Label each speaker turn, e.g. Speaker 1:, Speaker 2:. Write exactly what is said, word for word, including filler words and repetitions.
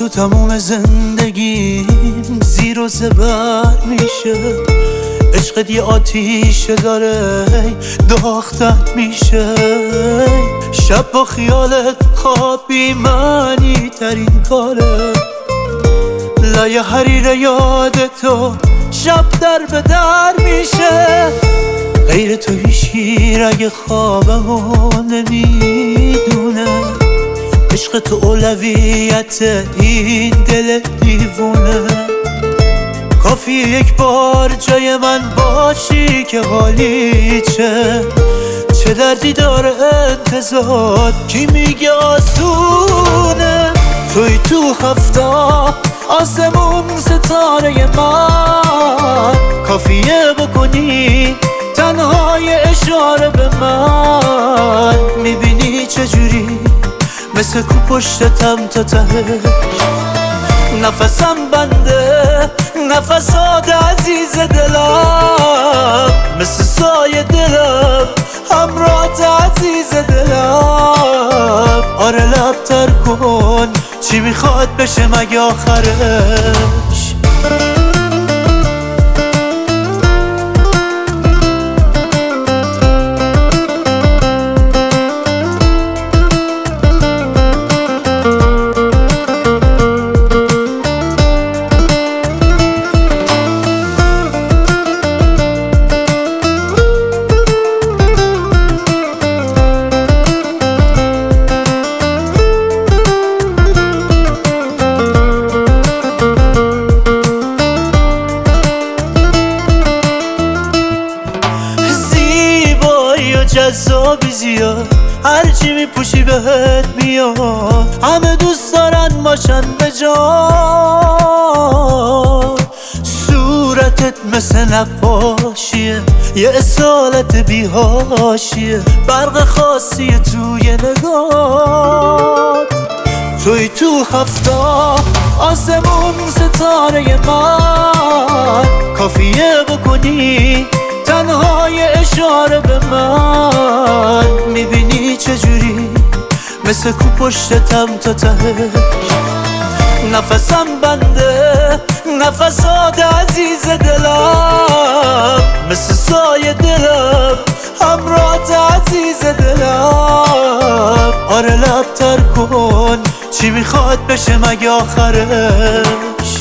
Speaker 1: تو تموم زندگیم زیر و زبر میشه. عشقت یه آتیشه داره داختت میشه. شب با خیالت خوابی معنی ترین کاره. لایه حریر یاد تو شب در به در میشه. غیر تو هیچی رگ خوابمو نمیدونه. عشق تو اولویت این دل دیوونه. کافی یک بار جای من باشی که حالی چه چه دردی داره انتظار کی میگه آسونه. توی تو هفته آسمون ستاره من. کافیه بکنی تنهای اشاره به من. میبینی چجوری مثل کو پشتتم تا تهش. نفسم بنده نفسات عزیز دلم. مثل سایه دلم همراهت عزیز دلم. آره لب تر کن چی میخواد بشه مگه آخرش. جذابی زیاد هرچی میپوشی بهت میاد. همه دوست دارن باشن به جا. صورتت مثل نقاشیه یه اصالت بیهاشیه. برق خاصیه توی نگاه. توی تو هفته آسمون ستاره من. کافیه بکنی تنهای اشاره به من. میبینی چجوری مثل کو پشتتم تا تهش. نفسم بنده نفسات عزیز دلم. مثل سایه دلم همراهت عزیز دلم. آره لب تر کن چی میخواد بشه مگه آخرش.